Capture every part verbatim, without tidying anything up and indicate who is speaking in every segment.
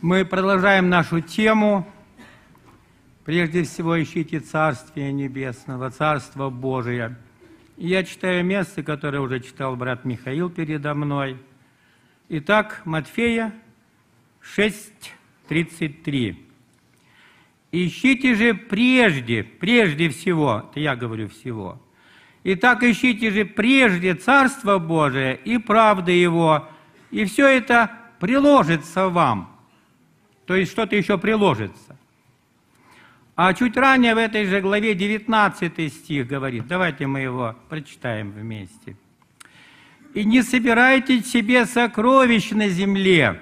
Speaker 1: Мы продолжаем нашу тему. Прежде всего, ищите Царствие Небесного, Царство Божие. И я читаю место, которое уже читал брат Михаил передо мной. Итак, Матфея шесть тридцать три. «Ищите же прежде, прежде всего, это я говорю всего, итак, ищите же прежде Царство Божие и правды Его, и все это приложится вам». То есть что-то еще приложится. А чуть ранее в этой же главе девятнадцатый стих говорит, давайте мы его прочитаем вместе. «И не собирайте себе сокровищ на земле,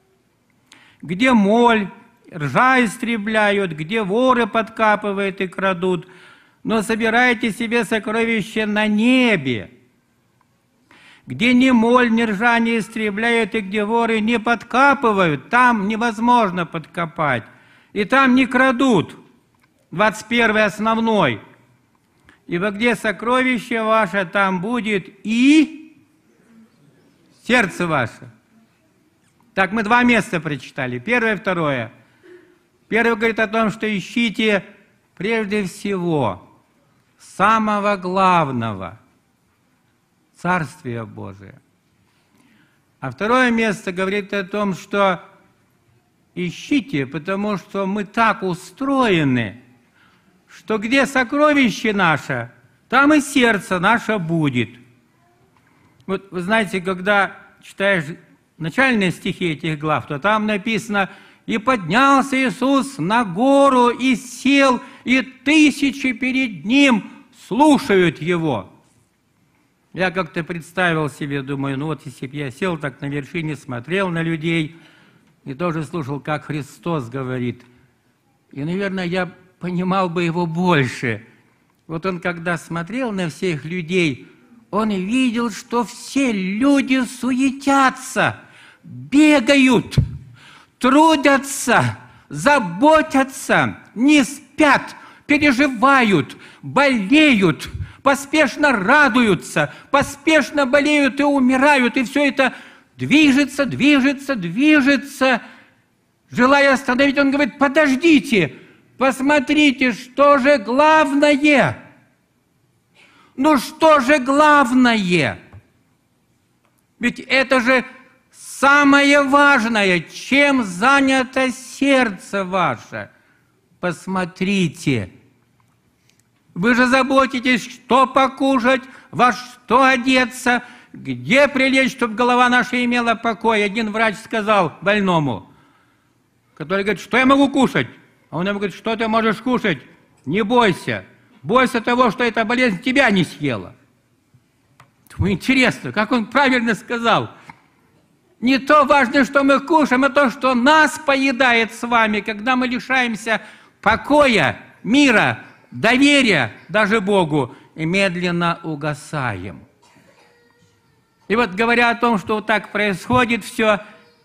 Speaker 1: где моль, ржа истребляют, где воры подкапывают и крадут, но собирайте себе сокровища на небе, где ни моль, ни ржа не истребляют, и где воры не подкапывают, там невозможно подкопать, и там не крадут». двадцать первый основной. «Ибо где сокровище ваше, там будет и сердце ваше». Так, мы два места прочитали. Первое, второе. Первое говорит о том, что ищите прежде всего самого главного – Царствие Божие. А второе место говорит о том, что ищите, потому что мы так устроены, что где сокровище наше, там и сердце наше будет. Вот вы знаете, когда читаешь начальные стихи этих глав, то там написано: «И поднялся Иисус на гору, и сел, и тысячи перед Ним слушают Его». Я как-то представил себе, думаю, ну вот если бы я сел так на вершине, смотрел на людей и тоже слушал, как Христос говорит, и, наверное, я понимал бы Его больше. Вот Он, когда смотрел на всех людей, Он видел, что все люди суетятся, бегают, трудятся, заботятся, не спят, переживают, болеют, поспешно радуются, поспешно болеют и умирают, и все это движется, движется, движется. Желая остановить, Он говорит: подождите, посмотрите, что же главное? Ну что же главное? Ведь это же самое важное, чем занято сердце ваше. Посмотрите. Вы же заботитесь, что покушать, во что одеться, где прилечь, чтобы голова наша имела покой. Один врач сказал больному, который говорит: что я могу кушать? А он ему говорит: что ты можешь кушать? Не бойся. Бойся того, что эта болезнь тебя не съела. Думаю, интересно, как он правильно сказал. Не то важно, что мы кушаем, а то, что нас поедает с вами, когда мы лишаемся покоя, мира, доверия даже Богу, и медленно угасаем. И вот говоря о том, что вот так происходит все,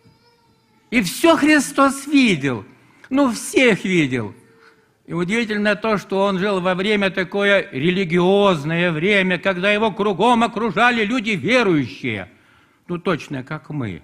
Speaker 1: и все Христос видел, ну всех видел. И удивительно то, что Он жил во время такое религиозное время, когда Его кругом окружали люди верующие, ну точно как мы.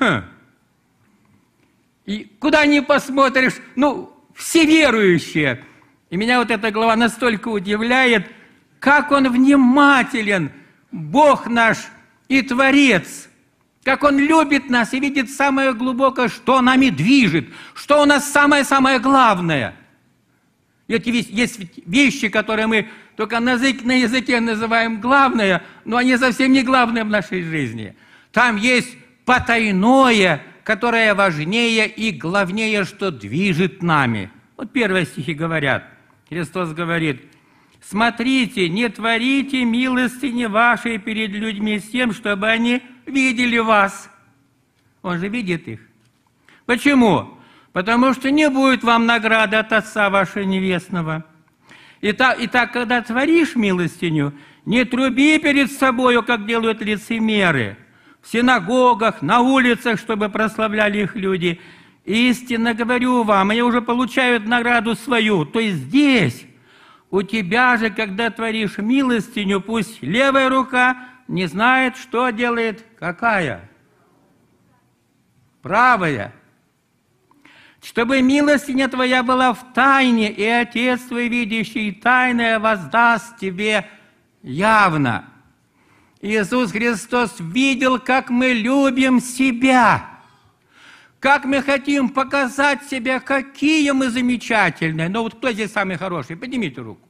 Speaker 1: И куда ни посмотришь, ну все верующие. И меня вот эта глава настолько удивляет, как Он внимателен, Бог наш и Творец, как Он любит нас и видит самое глубокое, что нами движет, что у нас самое-самое главное. Ведь есть вещи, которые мы только на языке, на языке называем главное, но они совсем не главные в нашей жизни. Там есть потайное, которое важнее и главнее, что движет нами. Вот первые стихи говорят. Христос говорит: «Смотрите, не творите милостыни вашей перед людьми с тем, чтобы они видели вас». Он же видит их. Почему? Потому что не будет вам награды от Отца вашего Небесного. Итак, итак, когда творишь милостыню, не труби перед собою, как делают лицемеры, в синагогах, на улицах, чтобы прославляли их люди. Истинно говорю вам, они уже получают награду свою. То есть здесь, у тебя же, когда творишь милостыню, пусть левая рука не знает, что делает какая. Правая. чтобы милостыня твоя была в тайне, и Отец твой, видящий тайное, воздаст тебе явно. Иисус Христос видел, как мы любим себя, как мы хотим показать себя, какие мы замечательные. Но вот кто здесь самый хороший? Поднимите руку.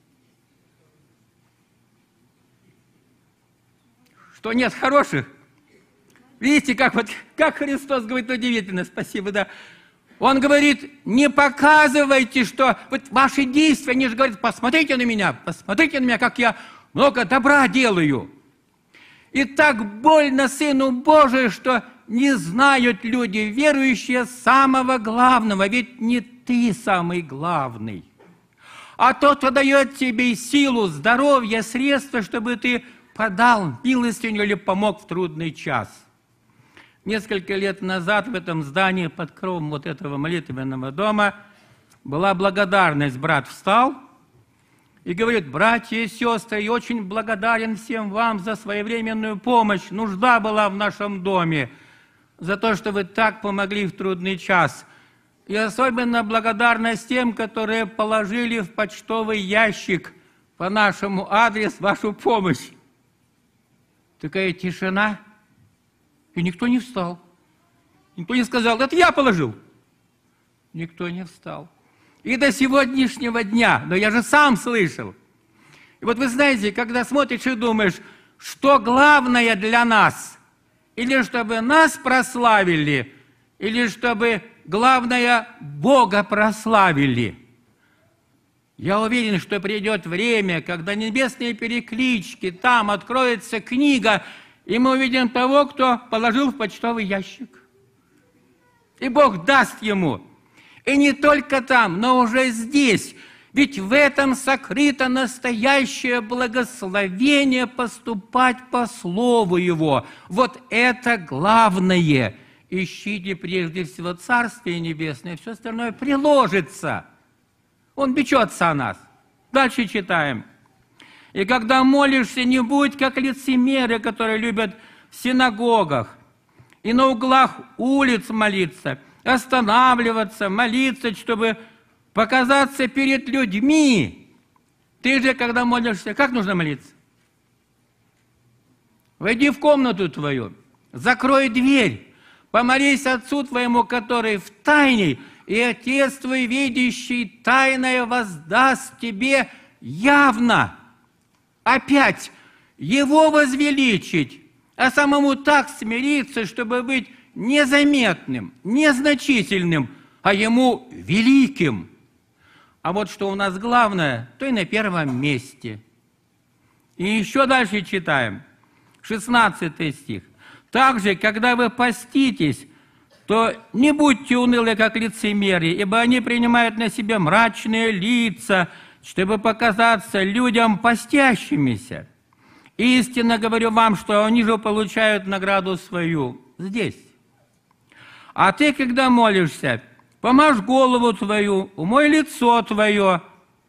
Speaker 1: Что, нет хороших? Видите, как, вот, как Христос говорит, удивительно, спасибо, да. Он говорит, не показывайте, что вот ваши действия, они же говорят, посмотрите на меня, посмотрите на меня, как я много добра делаю. И так больно Сыну Божию, что не знают люди, верующие, самого главного, ведь не ты самый главный, а тот, кто дает тебе силу, здоровье, средства, чтобы ты подал милостыню или помог в трудный час. Несколько лет назад в этом здании под кровом вот этого молитвенного дома была благодарность. Брат встал и говорит, братья и сестры, я очень благодарен всем вам за своевременную помощь. Нужда была в нашем доме, за то, что вы так помогли в трудный час. И особенно благодарность тем, которые положили в почтовый ящик по нашему адресу вашу помощь. Такая тишина, и никто не встал. Никто не сказал, это я положил. Никто не встал. И до сегодняшнего дня, но я же сам слышал. И вот вы знаете, когда смотришь и думаешь, что главное для нас, или чтобы нас прославили, или чтобы главное Бога прославили. Я уверен, что придет время, когда небесные переклички, там откроется книга, и мы увидим того, кто положил в почтовый ящик. И Бог даст ему. И не только там, но уже здесь. Ведь в этом сокрыто настоящее благословение поступать по Слову Его. Вот это главное. Ищите прежде всего Царствие Небесное, все остальное приложится. Он печется о нас. Дальше читаем. И когда молишься, не будь как лицемеры, которые любят в синагогах и на углах улиц молиться, останавливаться, молиться, чтобы показаться перед людьми. Ты же, когда молишься, как нужно молиться? Войди в комнату твою, закрой дверь, помолись Отцу твоему, который в тайне, и Отец твой, видящий тайное, воздаст тебе явно. Опять Его возвеличить, а самому так смириться, чтобы быть незаметным, незначительным, а Ему великим. А вот что у нас главное, то и на первом месте. И еще дальше читаем, шестнадцатый стих. «Также, когда вы поститесь, то не будьте унылы, как лицемеры, ибо они принимают на себя мрачные лица, чтобы показаться людям постящимися. Истинно говорю вам, что они же получают награду свою здесь. А ты, когда молишься, помажь голову твою, умой лицо твое,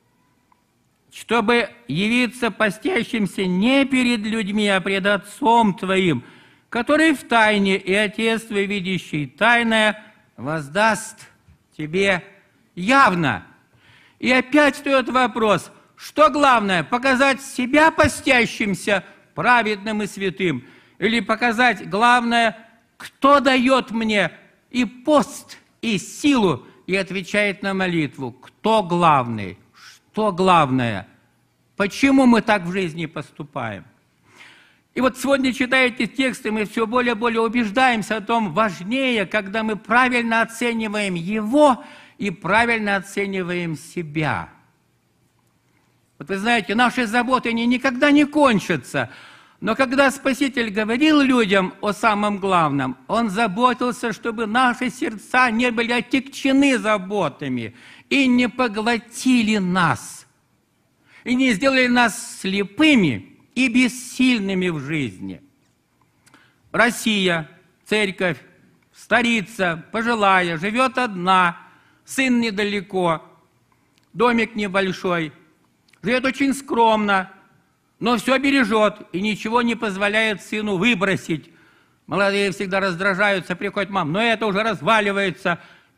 Speaker 1: чтобы явиться постящимся не перед людьми, а пред Отцом твоим, который в тайне, и Отец твой, видящий тайное, воздаст тебе явно». И опять встает вопрос, что главное, показать себя постящимся, праведным и святым, или показать главное, кто дает мне и пост, и силу, и отвечает на молитву. Кто главный? Что главное? Почему мы так в жизни поступаем? И вот сегодня, читая эти тексты, мы все более и более убеждаемся о том, важнее, когда мы правильно оцениваем Его и правильно оцениваем себя. Вот вы знаете, наши заботы они никогда не кончатся. Но когда Спаситель говорил людям о самом главном, Он заботился, чтобы наши сердца не были отягчены заботами и не поглотили нас, и не сделали нас слепыми и бессильными в жизни. Россия, церковь, старица, пожилая, живет одна, сын недалеко, домик небольшой, живет очень скромно, но все бережет и ничего не позволяет сыну выбросить. Молодые всегда раздражаются, приходят: мам, но это уже разваливается.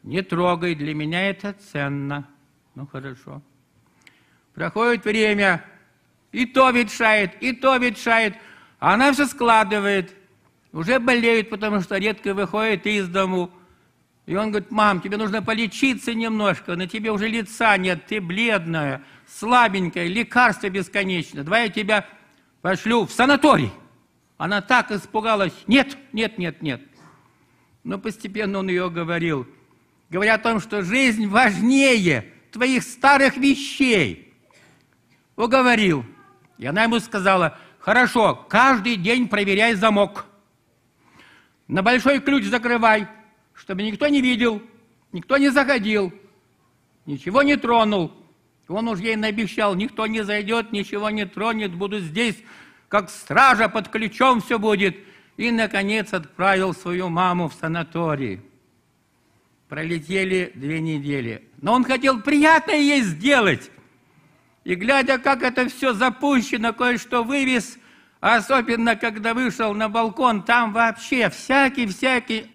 Speaker 1: Не трогай, для меня это ценно. Ну, хорошо. Проходит время, и то ветшает, и то ветшает. А она все складывает. Уже болеет, потому что редко выходит из дому. И он говорит: мам, тебе нужно полечиться немножко, на тебе уже лица нет, ты бледная, слабенькая, лекарства бесконечно. Давай я тебя пошлю в санаторий. Она так испугалась: нет, нет, нет, нет. Но постепенно он ее говорил, говоря о том, что жизнь важнее твоих старых вещей. Уговорил. И она ему сказала: хорошо, каждый день проверяй замок. На большой ключ закрывай, чтобы никто не видел, никто не заходил, ничего не тронул. Он уж ей наобещал: никто не зайдет, ничего не тронет, буду здесь, как стража, под ключом все будет. И, наконец, отправил свою маму в санаторий. Пролетели две недели. Но он хотел приятное ей сделать. И, глядя, как это все запущено, кое-что вывез, а особенно, когда вышел на балкон, там вообще всякий-всякий...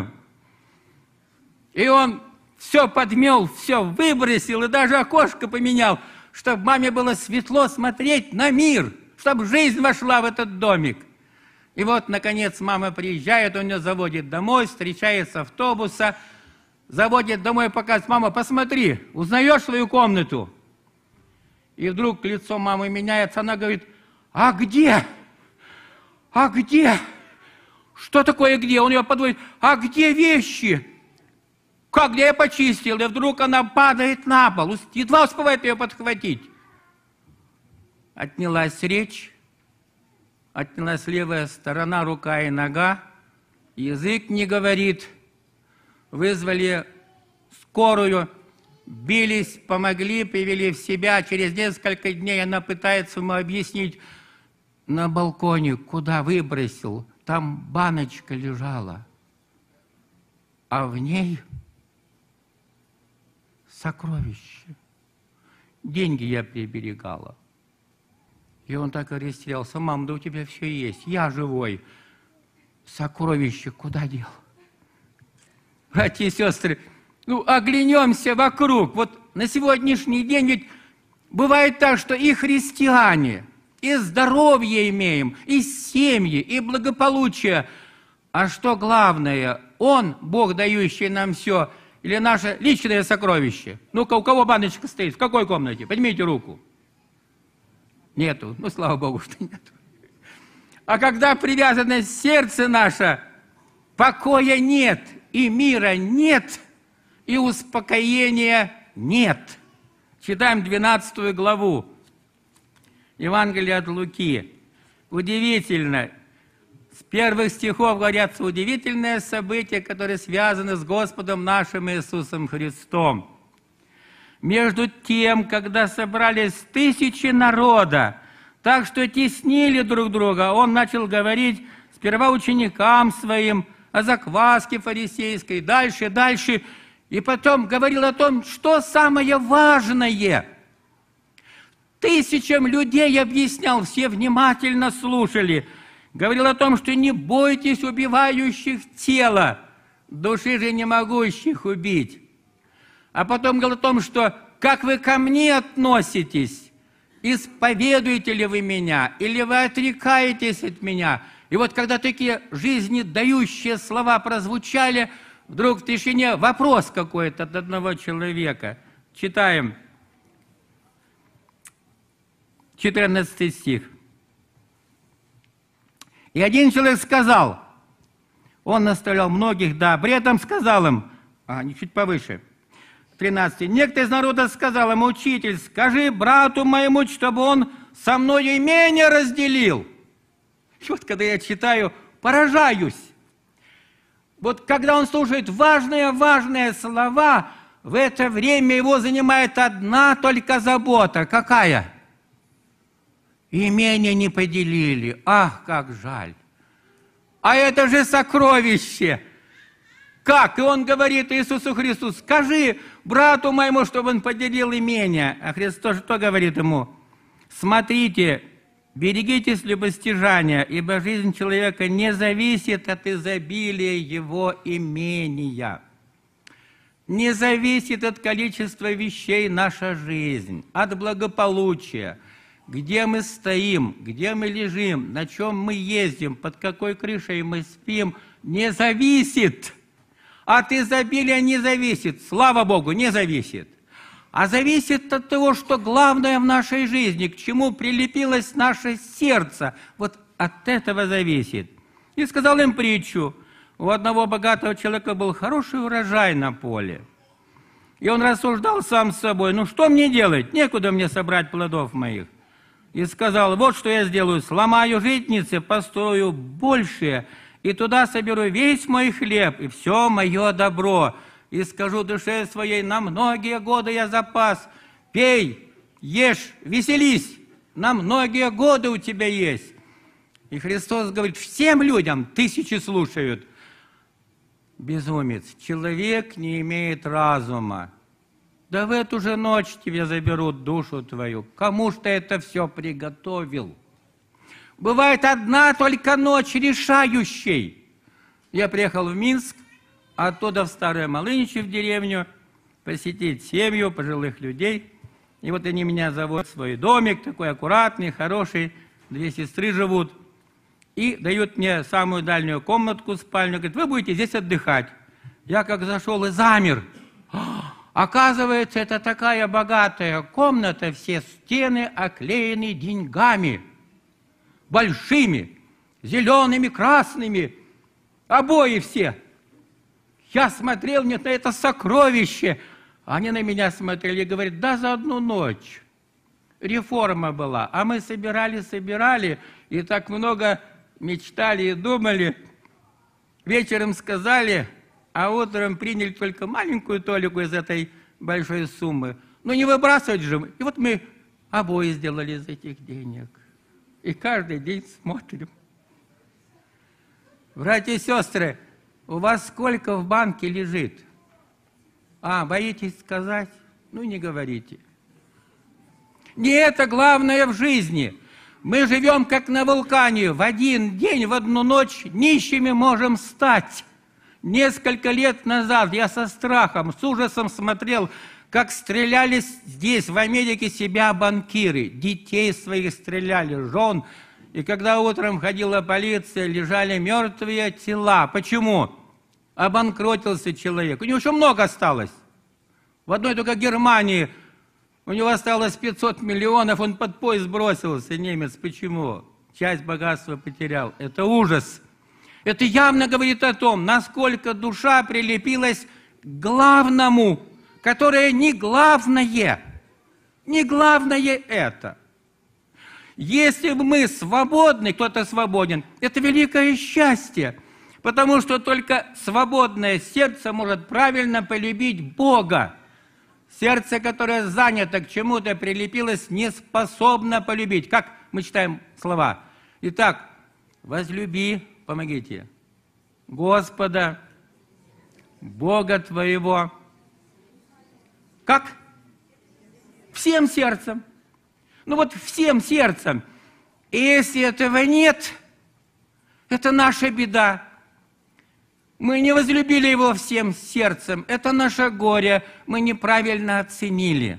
Speaker 1: И он все подмел, все выбросил и даже окошко поменял, чтобы маме было светло смотреть на мир, чтобы жизнь вошла в этот домик. И вот, наконец, мама приезжает, он ее заводит домой, встречает с автобуса, заводит домой, показывает: мама, посмотри, узнаешь свою комнату? И вдруг лицо мамы меняется, она говорит: а где? А где? Что такое где? Он ее подводит: а где вещи? Как, где я почистил? И вдруг она падает на пол, едва успевает ее подхватить. Отнялась речь, отнялась левая сторона, рука и нога, язык не говорит. Вызвали скорую, бились, помогли, привели в себя. Через несколько дней она пытается ему объяснить: на балконе, куда выбросил, там баночка лежала, а в ней сокровище. Деньги я приберегала. И он так и растерялся: мам, да у тебя все есть, я живой. Сокровище куда дел? Братья и сестры, ну оглянемся вокруг. Вот на сегодняшний день ведь бывает так, что и христиане, и здоровье имеем, и семьи, и благополучие. А что главное, Он, Бог, дающий нам все, или наше личное сокровище? Ну-ка, у кого баночка стоит? В какой комнате? Поднимите руку. Нету. Ну, слава Богу, что нету. А когда привязано сердце наше, покоя нет, и мира нет, и успокоения нет. Читаем двенадцатую главу Евангелия от Луки. Удивительно. С первых стихов говорятся удивительное событие, которое связано с Господом нашим Иисусом Христом. Между тем, когда собрались тысячи народа, так что теснили друг друга, он начал говорить сперва ученикам своим о закваске фарисейской, дальше, дальше, и потом говорил о том, что самое важное. Тысячам людей объяснял, все внимательно слушали. Говорил о том, что не бойтесь убивающих тело, души же не могущих убить. А потом говорил о том, что как вы ко мне относитесь, исповедуете ли вы меня, или вы отрекаетесь от меня. И вот когда такие жизнедающие слова прозвучали, вдруг в тишине вопрос какой-то от одного человека. Читаем четырнадцатый стих. И один человек сказал, он наставлял многих, да, при этом сказал им, а, чуть повыше, тринадцатый, некто из народа сказал ему: учитель, скажи брату моему, чтобы он со мной имение разделил. И вот когда я читаю, поражаюсь. Вот когда он слушает важные-важные слова, в это время его занимает одна только забота. Какая? Имение не поделили. Ах, как жаль. А это же сокровище. Как? И он говорит Иисусу Христу: скажи брату моему, чтобы он поделил имение. А Христос что говорит ему? Смотрите, берегитесь любостяжания, ибо жизнь человека не зависит от изобилия его имения. Не зависит от количества вещей наша жизнь, от благополучия, где мы стоим, где мы лежим, на чем мы ездим, под какой крышей мы спим, не зависит. От изобилия не зависит, слава Богу, не зависит. А зависит от того, что главное в нашей жизни, к чему прилепилось наше сердце. Вот от этого зависит. И сказал им притчу. У одного богатого человека был хороший урожай на поле. И он рассуждал сам с собой, ну что мне делать? Некуда мне собрать плодов моих. И сказал, вот что я сделаю, сломаю житницы, построю большие, и туда соберу весь мой хлеб и все мое добро. И скажу душе своей, на многие годы я запас. Пей, ешь, веселись, на многие годы у тебя есть. И Христос говорит, всем людям, тысячи слушают. Безумец, человек не имеет разума. Да в эту же ночь тебе заберут душу твою. Кому ж ты это все приготовил? Бывает одна только ночь решающей. Я приехал в Минск, оттуда в Старое Малыничи, в деревню, посетить семью пожилых людей. И вот они меня зовут в свой домик, такой аккуратный, хороший, две сестры живут. И дают мне самую дальнюю комнатку, спальню. Говорят, вы будете здесь отдыхать. Я как зашел и замер. Оказывается, это такая богатая комната, все стены оклеены деньгами. Большими, зелеными, красными. Обои все. Я смотрел, нет, на это сокровище. Они на меня смотрели и говорят, да за одну ночь. Реформа была. А мы собирали, собирали, и так много мечтали и думали. Вечером сказали, а утром приняли только маленькую толику из этой большой суммы. Ну не выбрасывать же. И вот мы обои сделали из этих денег. И каждый день смотрим. Братья и сестры, у вас сколько в банке лежит? А, боитесь сказать? Ну, не говорите. Не это главное в жизни. Мы живем как на вулкане. В один день, в одну ночь нищими можем стать. Несколько лет назад я со страхом, с ужасом смотрел, как стреляли здесь, в Америке, себя банкиры. Детей своих стреляли, жен. И когда утром ходила полиция, лежали мертвые тела. Почему? Обанкротился человек. У него еще много осталось. В одной только Германии у него осталось пятьсот миллионов, он под поезд бросился, немец. Почему? Часть богатства потерял. Это ужас. Это явно говорит о том, насколько душа прилепилась к главному, которое не главное. Не главное это. Если бы мы свободны, кто-то свободен, это великое счастье, потому что только свободное сердце может правильно полюбить Бога. Сердце, которое занято к чему-то, прилепилось, не способно полюбить. Как мы читаем слова? Итак, возлюби, помогите, Господа, Бога твоего. Как? Всем сердцем. Ну вот всем сердцем. И если этого нет, это наша беда. Мы не возлюбили его всем сердцем. Это наше горе. Мы неправильно оценили.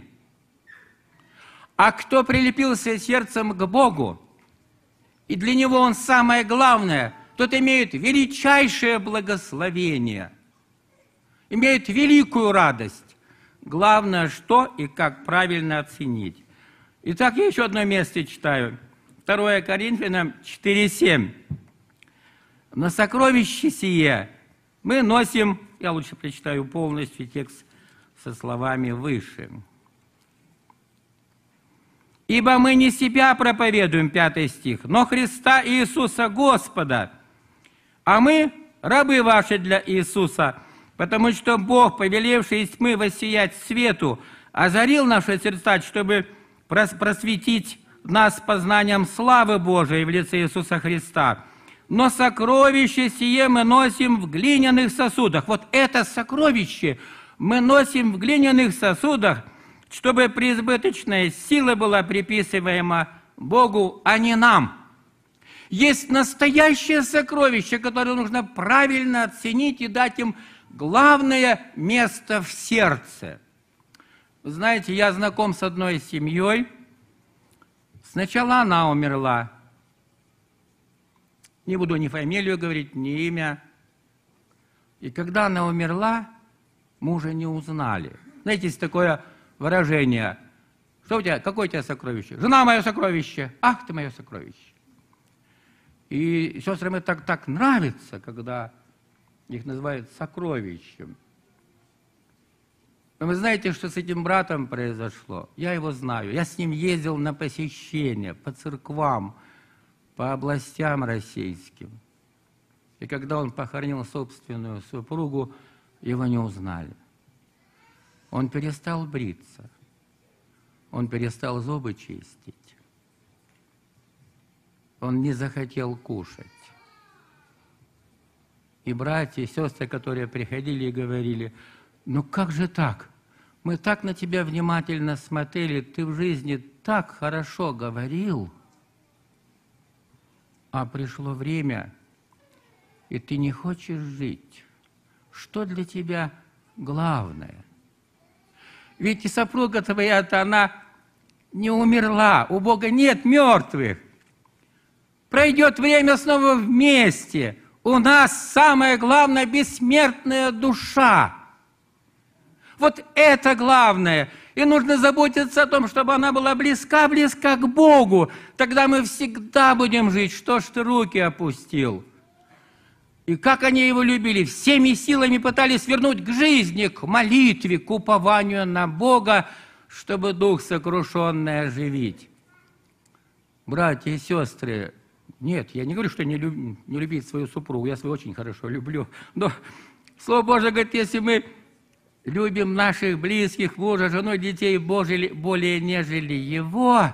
Speaker 1: А кто прилепился сердцем к Богу, и для него он самое главное, тот имеет величайшее благословение, имеет великую радость. Главное, что и как правильно оценить. Итак, я еще одно место читаю. второе Коринфянам четыре семь. «На сокровище сие мы носим...» Я лучше прочитаю полностью текст со словами выше. «Ибо мы не себя проповедуем», пятый стих, «но Христа Иисуса Господа, а мы рабы ваши для Иисуса, потому что Бог, повелевший из тьмы воссиять свету, озарил наши сердца, чтобы просветить нас познанием славы Божией в лице Иисуса Христа. Но сокровище сие мы носим в глиняных сосудах». Вот это сокровище мы носим в глиняных сосудах, чтобы преизбыточная сила была приписываема Богу, а не нам. Есть настоящее сокровище, которое нужно правильно оценить и дать им главное место в сердце. Вы знаете, я знаком с одной семьей. Сначала она умерла. Не буду ни фамилию говорить, ни имя. И когда она умерла, мужа не узнали. Знаете, есть такое выражение. Что у тебя, какое у тебя сокровище? Жена мое сокровище. Ах ты мое сокровище. И сестрам это так, так нравится, когда их называют сокровищем. Но вы знаете, что с этим братом произошло? Я его знаю. Я с ним ездил на посещение по церквам, по областям российским. И когда он похоронил собственную супругу, его не узнали. Он перестал бриться. Он перестал зубы чистить. Он не захотел кушать. И братья и сестры, которые приходили и говорили: ну как же так? Мы так на тебя внимательно смотрели, ты в жизни так хорошо говорил, а пришло время, и ты не хочешь жить. Что для тебя главное? Ведь и супруга твоя-то, она не умерла, у Бога нет мертвых. Пройдет время снова вместе. У нас самое главное — бессмертная душа. Вот это главное. И нужно заботиться о том, чтобы она была близка-близка к Богу. Тогда мы всегда будем жить. Что ж ты руки опустил? И как они его любили, всеми силами пытались вернуть к жизни, к молитве, к упованию на Бога, чтобы дух сокрушенный оживить. Братья и сестры, нет, я не говорю, что не, люб, не любить свою супругу, я свою очень хорошо люблю. Но Слово Божие говорит, если мы любим наших близких, мужа, жену, детей Божие, более нежели его,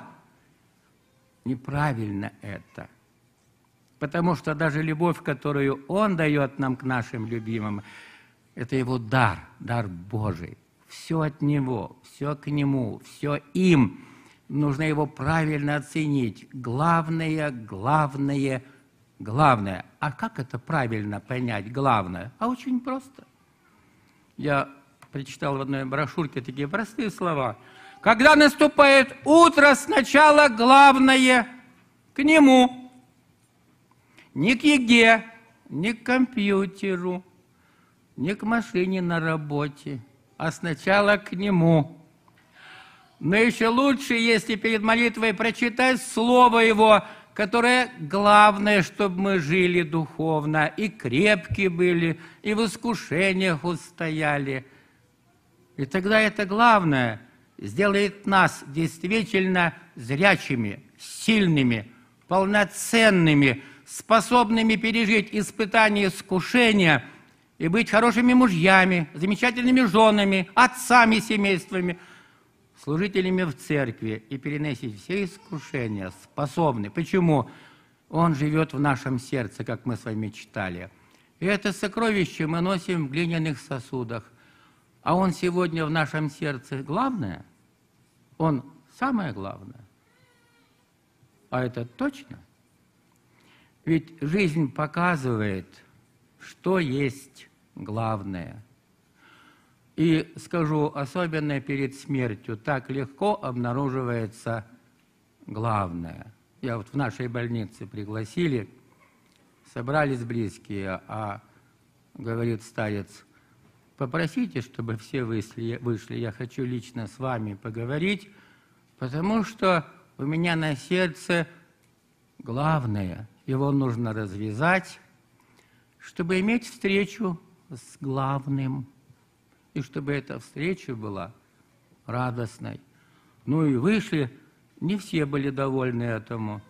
Speaker 1: неправильно это. Потому что даже любовь, которую Он дает нам к нашим любимым, это Его дар, дар Божий. Все от Него, все к Нему, все им. Нужно его правильно оценить. Главное, главное, главное. А как это правильно понять, главное? А очень просто. Я прочитал в одной брошюрке такие простые слова. Когда наступает утро, сначала главное к Нему. Не к еде, не к компьютеру, не к машине на работе, а сначала к Нему. Но еще лучше, если перед молитвой прочитать Слово Его, которое главное, чтобы мы жили духовно, и крепкие были, и в искушениях устояли. И тогда это главное сделает нас действительно зрячими, сильными, полноценными, способными пережить испытания, искушения и быть хорошими мужьями, замечательными женами, отцами, семействами, служителями в церкви и переносить все искушения, способны. Почему? Он живет в нашем сердце, как мы с вами читали. И это сокровище мы носим в глиняных сосудах. А Он сегодня в нашем сердце главное? Он самое главное. А это точно? Ведь жизнь показывает, что есть главное. И скажу, особенно перед смертью, так легко обнаруживается главное. Я вот в нашей больнице пригласили, собрались близкие, а говорит старец, попросите, чтобы все вышли, вышли, я хочу лично с вами поговорить, потому что у меня на сердце главное, его нужно развязать, чтобы иметь встречу с главным. И чтобы эта встреча была радостной. Ну и вышли, не все были довольны этому.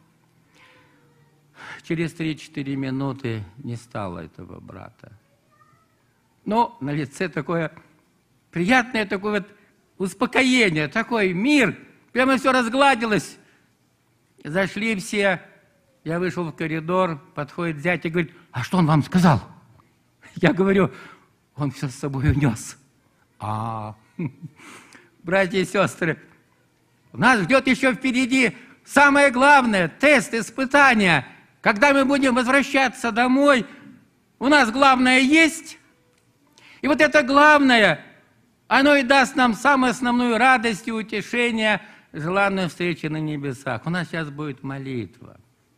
Speaker 1: Через три-четыре минуты не стало этого брата. Но на лице такое приятное такое вот успокоение, такой мир. Прямо все разгладилось. Зашли все. Я вышел в коридор, подходит зять и говорит, а что он вам сказал? Я говорю, он все с собой унес. А, братья и сестры, нас ждет еще впереди самое главное, тест, испытание. Когда мы будем возвращаться домой, у нас главное есть. И вот это главное, оно и даст нам самую основную радость и утешение, желанную встречу на небесах. У нас сейчас будет молитва.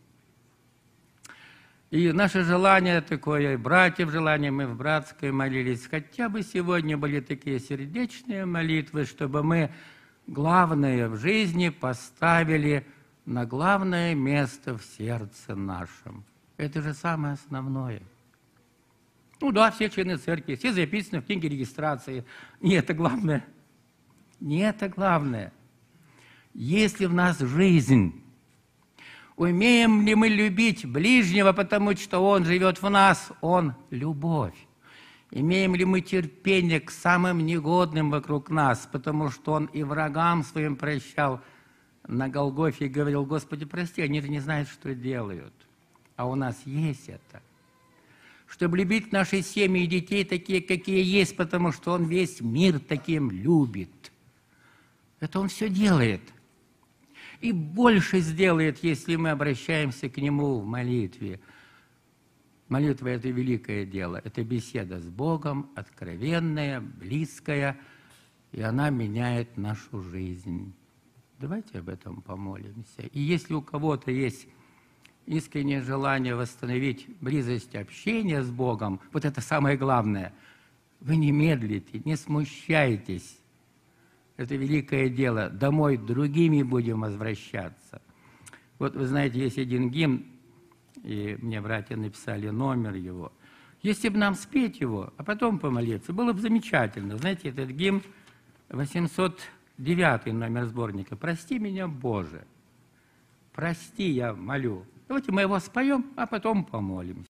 Speaker 1: И наше желание такое, братьев желание, мы в братской молились, хотя бы сегодня были такие сердечные молитвы, чтобы мы главное в жизни поставили на главное место в сердце нашем. Это же самое основное. Ну да, все члены церкви, все записаны в книге регистрации. Не это главное. Не это главное. Если в нас жизнь, умеем ли мы любить ближнего, потому что он живет в нас, он – любовь. Имеем ли мы терпение к самым негодным вокруг нас, потому что он и врагам своим прощал на Голгофе и говорил: Господи, прости, они же не знают, что делают. А у нас есть это. Чтобы любить наши семьи и детей такие, какие есть, потому что Он весь мир таким любит. Это Он все делает. И больше сделает, если мы обращаемся к Нему в молитве. Молитва – это великое дело. Это беседа с Богом, откровенная, близкая, и она меняет нашу жизнь. Давайте об этом помолимся. И если у кого-то есть искреннее желание восстановить близость общения с Богом, вот это самое главное, вы не медлите, не смущайтесь. Это великое дело. Домой другими будем возвращаться. Вот вы знаете, есть один гимн, и мне братья написали номер его. Если бы нам спеть его, а потом помолиться, было бы замечательно. Знаете, этот гимн, восемьсот девятый номер сборника. «Прости меня, Боже». Прости, я молю. Давайте мы его споем, а потом помолимся.